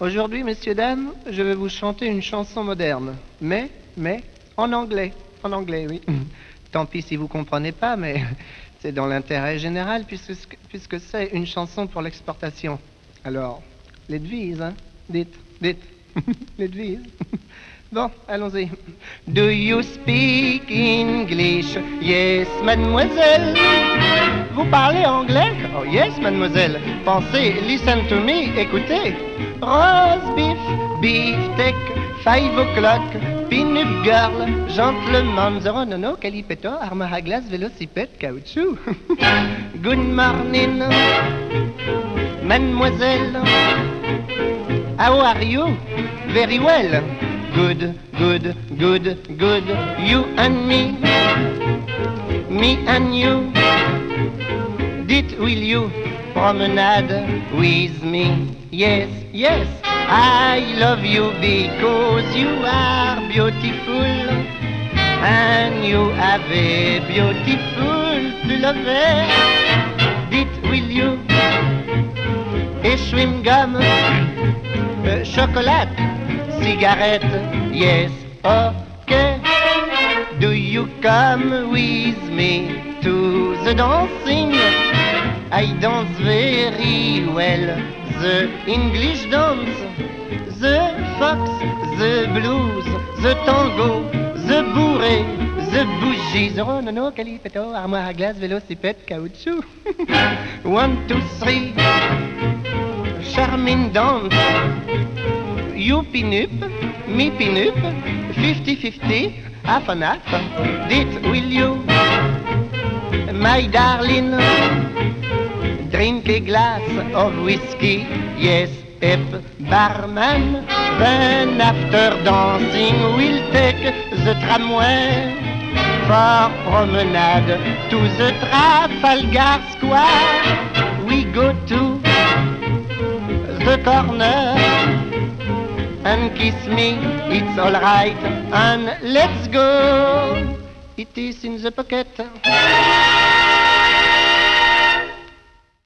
Aujourd'hui, messieurs, dames, je vais vous chanter une chanson moderne. Mais, en anglais. En anglais, oui. Tant pis si vous comprenez pas, mais c'est dans l'intérêt général puisque c'est une chanson pour l'exportation. Alors, les devises, hein. Dites. Les devises. Bon, allons-y. Do you speak English? Yes, mademoiselle. Vous parlez anglais? Oh yes, mademoiselle. Pensez, listen to me, écoutez. Roast beef, beefsteak, 5 o'clock, pin-up girl, gentleman, zero, nono, calipetto, arme à glace, vélocipède, caoutchouc. Good morning, mademoiselle. How are you? Very well. Good. You and me and you. Dites, will you promenade with me? Yes, I love you because you are beautiful and you have a beautiful lover. Dites, will you et chewing gum, chocolat, cigarette? Yes, okay. Do you come with me to the dancing? I dance very well the English dance, the fox, the blues, the tango, the bourrée, the bougie, the nono, calipetto, armoire à glace, vélocipède, caoutchouc. 1, 2, 3, charming dance. You pin-up, me pin-up, 50-50, half and half. Dites, will you, my darling, drink a glass of whiskey? Yes, pep, barman. Then after dancing, we'll take the tramway for promenade to the Trafalgar Square. We go to the corner and kiss me, it's alright, and let's go. It is in the pocket.